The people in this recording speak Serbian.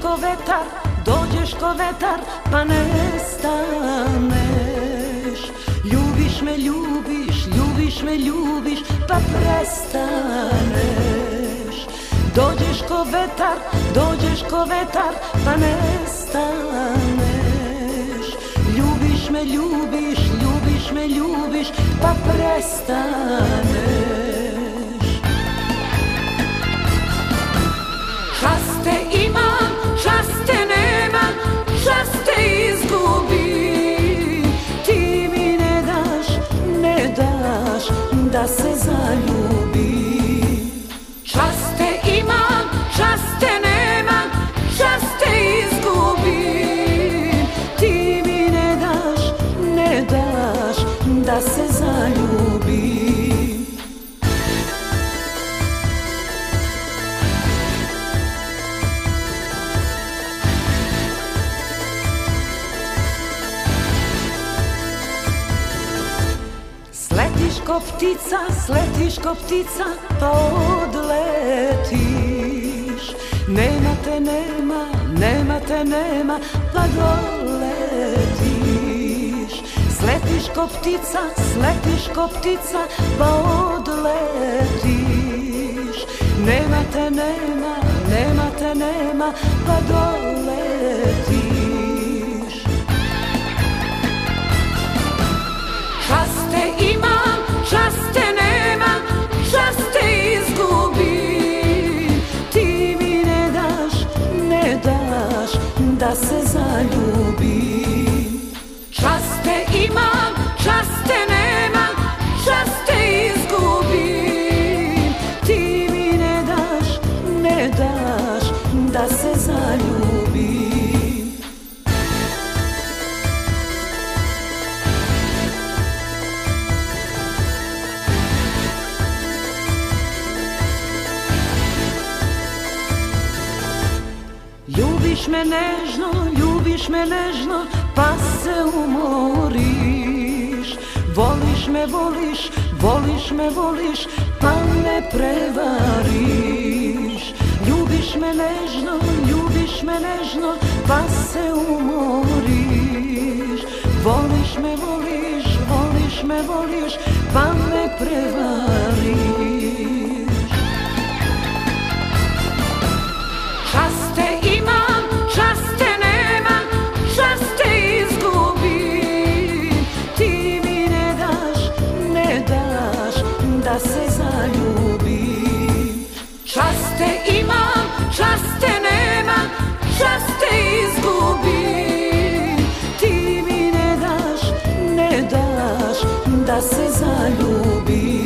ko vetar, dođeš ko vetar, pa nestaneš. Ljubiš me, ljubiš, ljubiš me, ljubiš, pa prestaneš. Dođeš ko vetar, dođeš ko vetar, pa nestaneš. Ljubiš me, ljubiš, ljubiš me, ljubiš, pa prestaneš. Čas te imam, čas te nemam, čas te izgubim. Ti mi ne daš, ne daš da se zaljubim. Čas te imam, čas te nemam, čas te izgubim. Ti mi ne daš, ne daš da se zaljubim. Sletiš ko ptica, pa odletiš. Nema te nema, nema te nema, pa doletiš. Sletiš ko ptica, pa odletiš. Nema te nema, nema te nema, pa doletiš. Čas te imam, čas te nemam, čas te izgubim. Ti mi ne daš, ne daš da se zaljubim. Čas te imam, čas te nemam, čas te izgubim. Ti mi ne daš, ne daš da se zaljubim. Ljubiš me nežno, pa se umoriš. Voliš me, voliš, voliš me, voliš, pa me prevariš. Ljubiš me nežno, pa se umoriš. Voliš me, voliš, voliš me, voliš, pa me prevariš. Čas te imam, čas te nemam, čas te izgubim. Ti mi ne daš, ne daš da se zaljubim. Čas te imam, čas te nemam, čas te izgubim. Ti mi ne daš, ne daš da se zaljubim.